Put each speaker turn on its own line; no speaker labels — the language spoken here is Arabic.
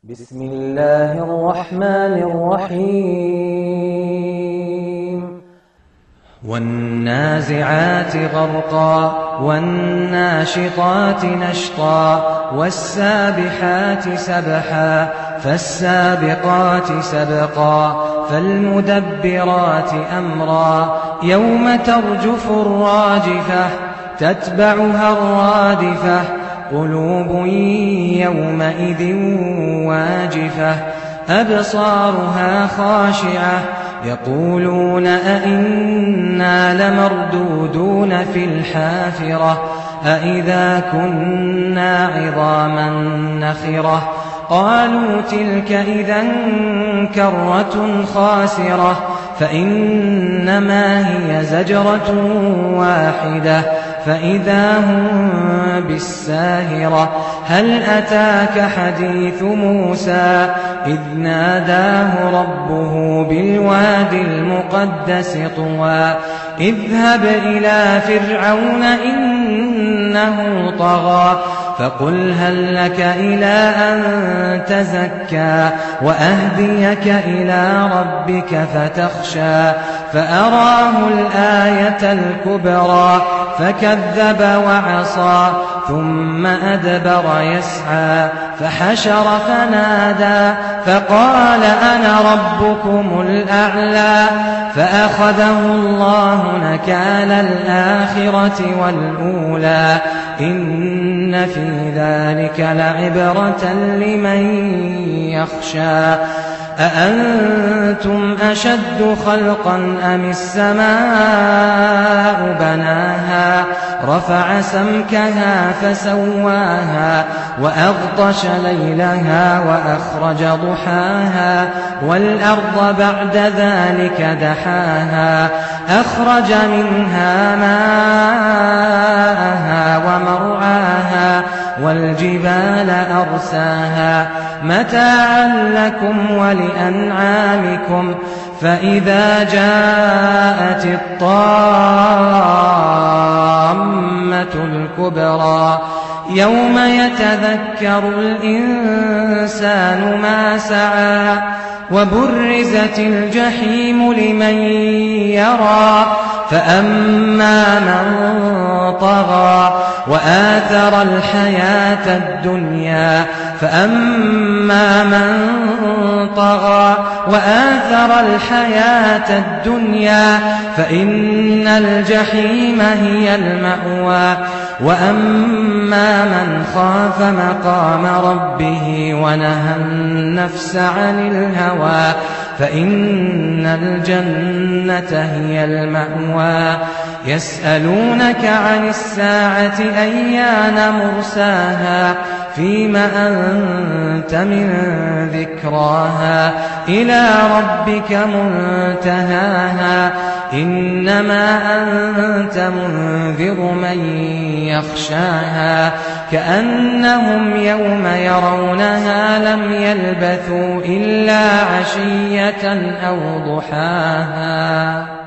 بسم الله الرحمن الرحيم والنازعات غرقا والناشطات نشطا والسابحات سبحا فالسابقات سبقا فالمدبرات أمرا يوم ترجف الراجفة تتبعها الرادفة قلوب يومئذ واجفة أبصارها خاشعة يقولون أئنا لمردودون في الحافرة أئذا كنا عظاما نخرة قالوا تلك إذا كرة خاسرة فإنما هي زجرة واحدة فإذا هم بالساهرة هل أتاك حديث موسى إذ ناداه ربه بالوادي المقدس طوى اذهب إلى فرعون إنه طغى فقل هل لك إلى أن تزكى وأهديك إلى ربك فتخشى فأراه الآية الكبرى فكذب وعصى ثم أدبر يسعى فحشر فنادى فقال أنا ربكم الأعلى فأخذه الله نكال الآخرة والأولى إن في ذلك لعبرة لمن يخشى أأنتم أشد خلقا أم السماء بناها رفع سمكها فسواها وأغطش ليلها وأخرج ضحاها والأرض بعد ذلك دحاها أخرج منها ماءها ومرعاها والجبال أرساها متاعا لكم ولأنعامكم فإذا جاءت الطامة الكبرى يوم يتذكر الإنسان ما سعى وبرزت الجحيم لمن يرى فأما من طغى وآثر الحياة الدنيا فأما من طغى وآثر الحياة الدنيا فإن الجحيم هي المأوى وأما من خاف مقام ربه ونهى النفس عن الهوى فإن الجنة هي المأوى يسألونك عن الساعة أيان مرساها فيم أنت من ذكراها إلى ربك منتهاها إنما أنت منذر من يخشاها كأنهم يوم يرونها لم يلبثوا إلا عشية أو ضحاها